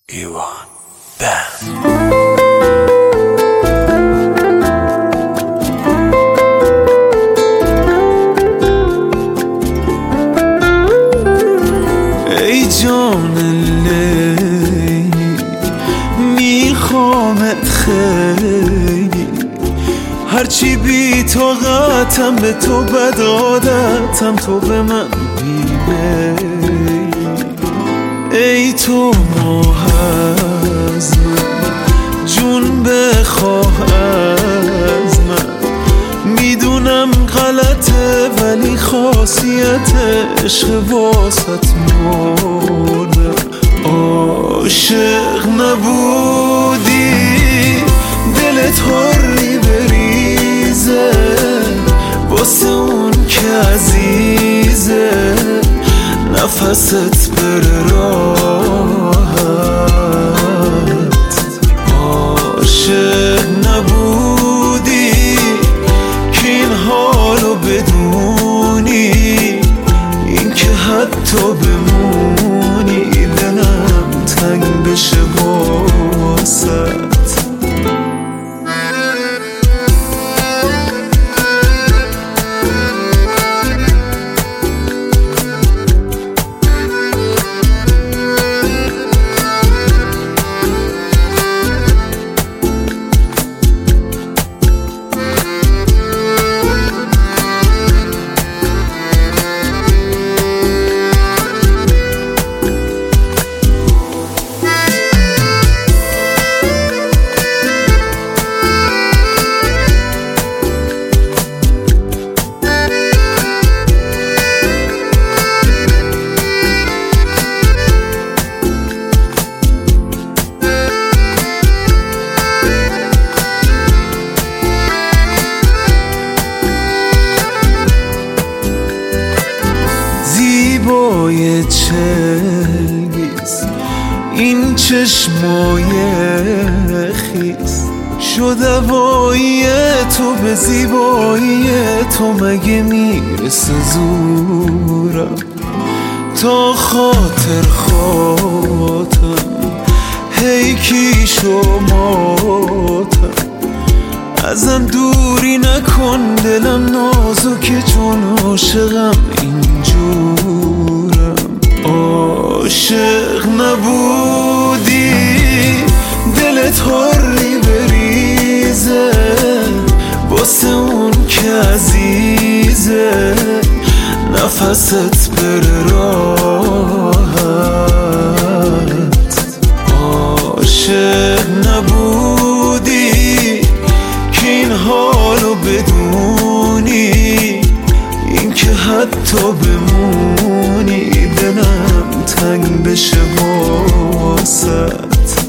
ایوان بند. ای جان لیلی میخوامت خیلی، هرچی بی طاقتم به تو بد عادتم، تو به من بی‌میلی. ای تو ماه از من، جون بخواه از من، میدونم غلطه ولی خاصیت عشق واسط مردم. عاشق نبودی دلت حری بریزه، واسه اون که عزیزه نفست بره راحت. عاشق نبودی که این حالو بدونی، این که حتی بمونی دلم تنگ بشه واسط. زیبای چلگیز این چشمای خیز، شد هوایی تو به زیبایی تو، مگه میرسه زورم تا خاطر خاطرم هی کی شماتم. ازم دوری نکن دلم نازکه چون عاشقم اینجورم. عاشق نبودی دلت حری بریزه، واسه اون که عزیزه نفست بره راحت. عاشق نبودی که این حالو بدونی، این که حتی بمونی دلم تنگ بشه واسط.